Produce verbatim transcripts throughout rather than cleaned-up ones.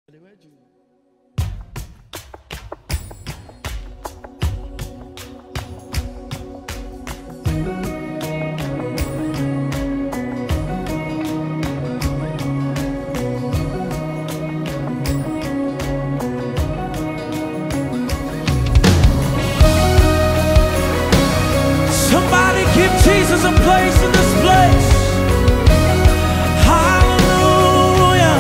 Somebody give Jesus a place in this place. Hallelujah.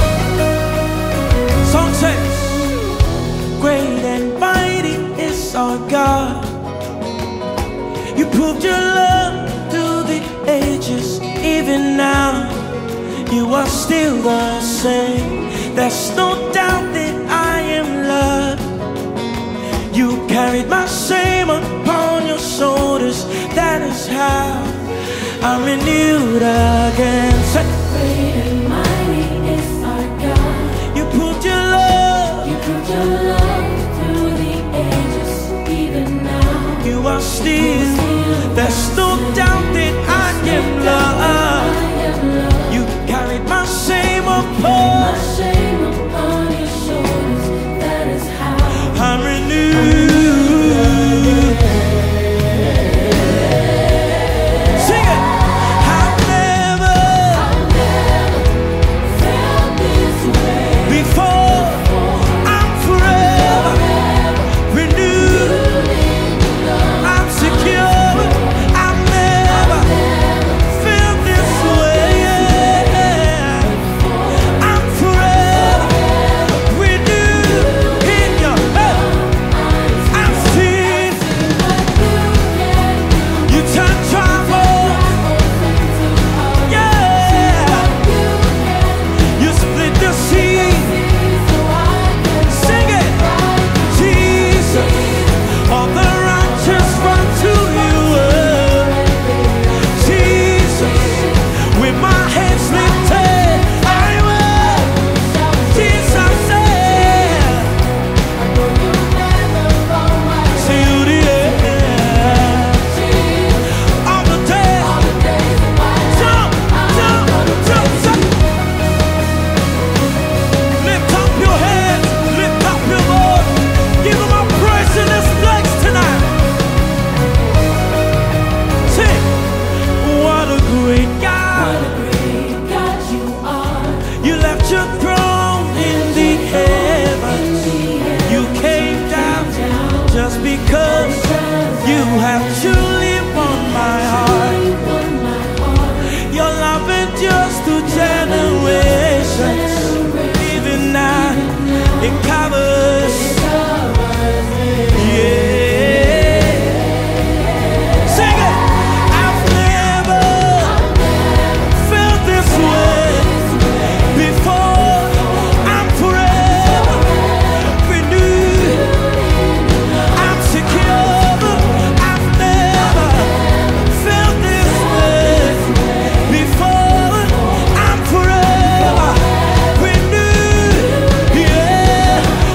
Song says, great and mighty is our God. You proved your love through the ages. Even now you are still the same. There's no doubt that I am loved. You carried my shame upon your shoulders. That is how I'm renewed again. Say, great and mighty is our God. you proved your love. You proved your love through the ages. Even now You are still. There's no doubt that I am loved. You carried my shame my upon. shame upon your shoulders. That is how I'm renewed. Sing it. I've never felt this way before. I'm forever renewed. I'm secure. I've never felt this way. I'm forever renewed in your love. I've seen you turn trouble. Yeah, you split the sea. Sing it, Jesus. All the righteous run to you. Jesus, with my hands lifted, I will. Jesus said, see you the end. All the day, jump, jump, jump, jump. Lift up your hands, lift up your voice. Give him a praise in this place tonight. Sing, what a great God. God you are. You left your throne in the heavens. You came down just because you have truly won my heart. Your love endures through generations. Even now, it covers. Yeah. Sing it. I've never felt this way before. I'm forever renewed. I'm secure. I've never felt this way before. I'm forever renewed. Yeah.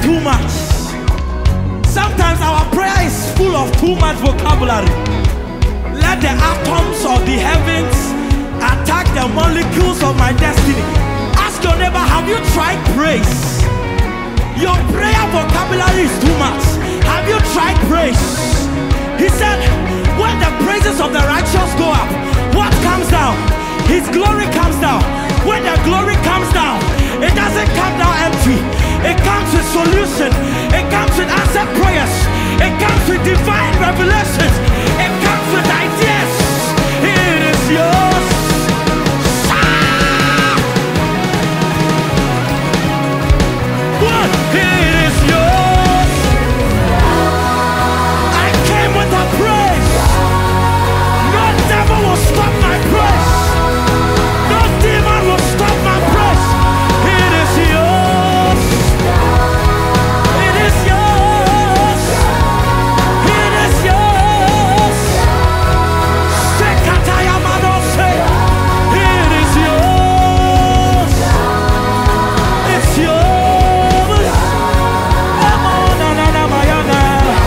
too much. Sometimes our prayer is full of too much vocabulary. Let the atoms of the heavens attack the molecules of my destiny. Ask your neighbor, have you tried praise? Your prayer vocabulary is too much. Have you tried praise? He said, when the praises of the righteous go up, what comes down? His glory comes down. When the glory comes down, it doesn't come down empty. It comes with solution. It comes with answered prayers. It comes with divine revelations. It comes with ideas. It is yours. What? It is yours. I came with a praise. No devil will stop my praise. No demon will stop my praise. It is yours. It is yours. It is yours. Sekataya Manose. It is yours. It's yours. Amona na na mayana.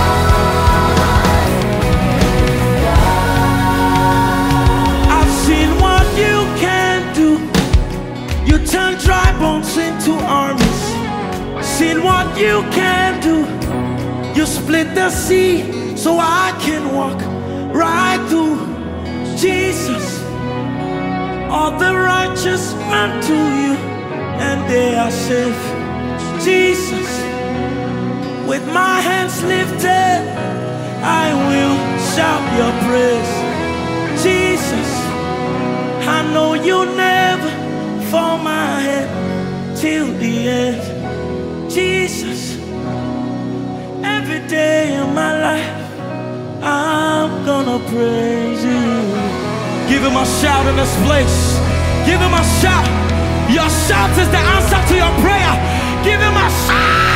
I've seen what you can do. You turn dry bones into armies. Seen what you can do. You split the sea so I can walk right through. Jesus, all the righteous unto you, and they are safe. Jesus, with my hands lifted, I will shout your praise. Jesus, I know you never fall my head till the end. Jesus, every day of my life, I'm gonna praise you. Give him a shout in this place. Give him a shout. Your shout is the answer to your prayer. Give him a shout.